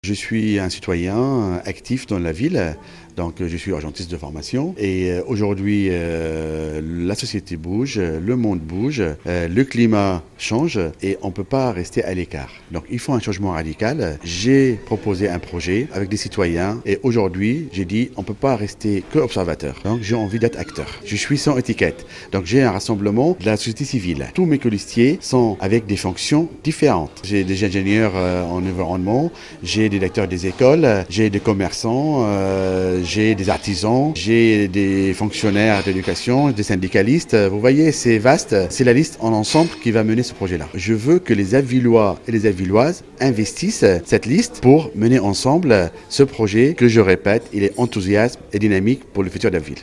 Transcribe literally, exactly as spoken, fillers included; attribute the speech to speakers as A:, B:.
A: Je suis un citoyen actif dans la ville, donc je suis urgentiste de formation et aujourd'hui euh, la société bouge, le monde bouge, euh, le climat change et on ne peut pas rester à l'écart. Donc il faut un changement radical. J'ai proposé un projet avec des citoyens et aujourd'hui j'ai dit on ne peut pas rester que observateur. Donc j'ai envie d'être acteur. Je suis sans étiquette. Donc j'ai un rassemblement de la société civile. Tous mes colistiers sont avec des fonctions différentes. J'ai des ingénieurs euh, en environnement, j'ai des directeurs des écoles, j'ai des commerçants, euh, j'ai des artisans, j'ai des fonctionnaires d'éducation, des syndicalistes. Vous voyez, c'est vaste. C'est la liste en ensemble qui va mener ce projet-là. Je veux que les Avillois et les Avilloises investissent cette liste pour mener ensemble ce projet que, je répète, il est enthousiaste et dynamique pour le futur d'Abbeville.